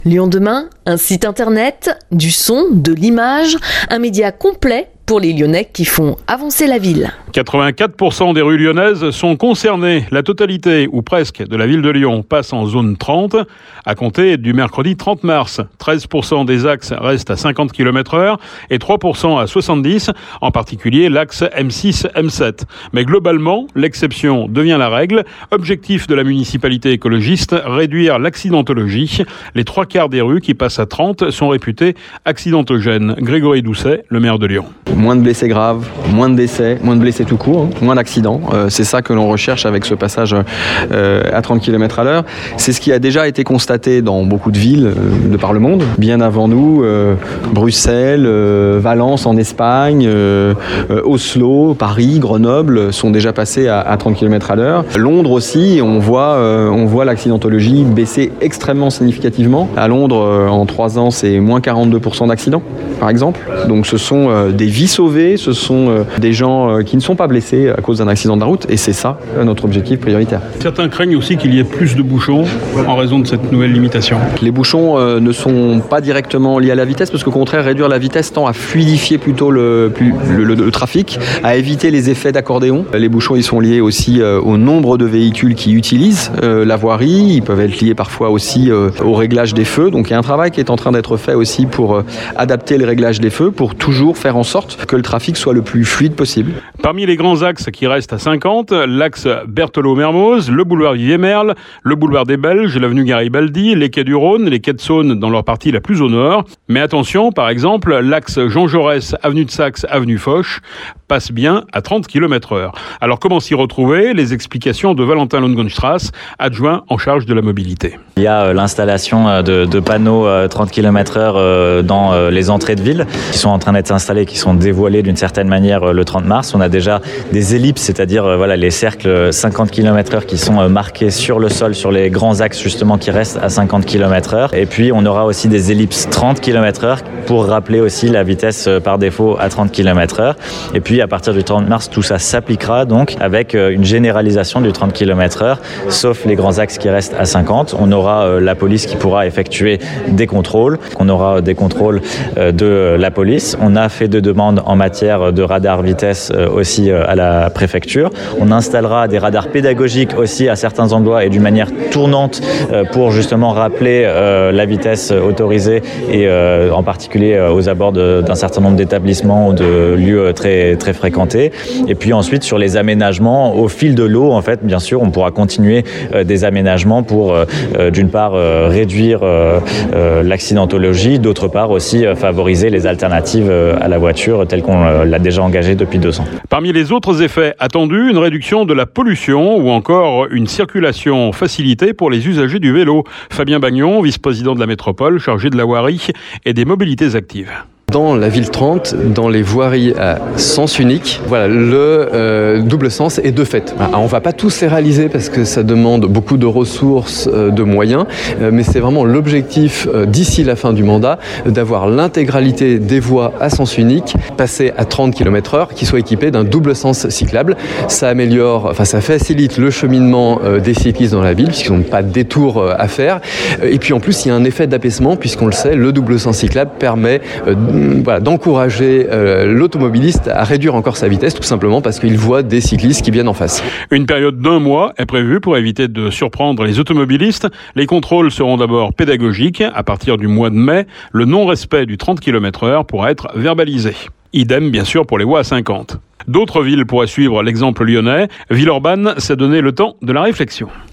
Lyon demain, un site internet, du son, de l'image, un média complet pour les Lyonnais qui font avancer la ville. 84% des rues lyonnaises sont concernées. La totalité, ou presque, de la ville de Lyon passe en zone 30 à compter du mercredi 30 mars. 13% des axes restent à 50 km/h et 3% à 70, en particulier l'axe M6-M7. Mais globalement, l'exception devient la règle. Objectif de la municipalité écologiste, réduire l'accidentologie. Les 3/4 des rues qui passent à 30 sont réputées accidentogènes. Grégory Doucet, le maire de Lyon. Moins de blessés graves, moins de décès, moins de blessés tout court, moins d'accidents. C'est ça que l'on recherche avec ce passage à 30 km/h. C'est ce qui a déjà été constaté dans beaucoup de villes de par le monde. Bien avant nous, Bruxelles, Valence en Espagne, Oslo, Paris, Grenoble sont déjà passés à 30 km/h. Londres aussi, on voit l'accidentologie baisser extrêmement significativement. À Londres, en 3 ans, c'est moins 42% d'accidents, par exemple. Donc ce sont des vies sauvées, ce sont des gens qui ne sont pas blessés à cause d'un accident de la route, et c'est ça notre objectif prioritaire. Certains craignent aussi qu'il y ait plus de bouchons en raison de cette nouvelle limitation. Les bouchons ne sont pas directement liés à la vitesse, parce qu'au contraire, réduire la vitesse tend à fluidifier plutôt le trafic, à éviter les effets d'accordéon. Les bouchons, ils sont liés aussi au nombre de véhicules qui utilisent la voirie. Ils peuvent être liés parfois aussi au réglage des feux. Donc il y a un travail qui est en train d'être fait aussi pour adapter le réglage des feux, pour toujours faire en sorte que le trafic soit le plus fluide possible. Parmi les grands axes qui restent à 50, l'axe Berthelot-Mermoz, le boulevard Vivier-Merle, le boulevard des Belges, l'avenue Garibaldi, les quais du Rhône, les quais de Saône dans leur partie la plus au nord. Mais attention, par exemple, l'axe Jean Jaurès, avenue de Saxe, avenue Foch, passe bien à 30 km/h. Alors comment s'y retrouver? Les explications de Valentin Longenstrass, adjoint en charge de la mobilité. Il y a l'installation de panneaux 30 km/h dans les entrées de ville qui sont en train d'être installés, qui sont dévoilés d'une certaine manière le 30 mars. On a déjà des ellipses, c'est-à-dire les cercles 50 km/h qui sont marqués sur le sol, sur les grands axes justement qui restent à 50 km/h. Et puis on aura aussi des ellipses 30 km/h pour rappeler aussi la vitesse par défaut à 30 km/h. Et puis à partir du 30 mars, tout ça s'appliquera donc avec une généralisation du 30 km/h, sauf les grands axes qui restent à 50. On aura la police qui pourra effectuer des contrôles. On aura des contrôles de la police. On a fait 2 demandes en matière de radar vitesse aussi à la préfecture. On installera des radars pédagogiques aussi à certains endroits et d'une manière tournante pour justement rappeler la vitesse autorisée et en particulier aux abords d'un certain nombre d'établissements ou de lieux très, très fréquentés. Et puis ensuite sur les aménagements au fil de l'eau, en fait, bien sûr, on pourra continuer des aménagements pour d'une part réduire l'accidentologie, d'autre part aussi favoriser les alternatives à la voiture telles qu'on l'a déjà engagé depuis 2 ans. Parmi les autres effets attendus, une réduction de la pollution ou encore une circulation facilitée pour les usagers du vélo. Fabien Bagnon, vice-président de la métropole, chargé de la voirie et des mobilités actives. Dans la ville 30, dans les voiries à sens unique, le double sens est de fait. On ne va pas tous les réaliser parce que ça demande beaucoup de ressources, de moyens, mais c'est vraiment l'objectif d'ici la fin du mandat d'avoir l'intégralité des voies à sens unique passées à 30 km/h qui soient équipées d'un double sens cyclable. Ça facilite le cheminement des cyclistes dans la ville puisqu'ils n'ont pas de détour à faire. Et puis en plus, il y a un effet d'apaisement puisqu'on le sait, le double sens cyclable permet d'encourager l'automobiliste à réduire encore sa vitesse, tout simplement parce qu'il voit des cyclistes qui viennent en face. Une période d'1 mois est prévue pour éviter de surprendre les automobilistes. Les contrôles seront d'abord pédagogiques. À partir du mois de mai, le non-respect du 30 km/h pourra être verbalisé. Idem, bien sûr, pour les voies à 50. D'autres villes pourraient suivre l'exemple lyonnais. Villeurbanne s'est donné le temps de la réflexion.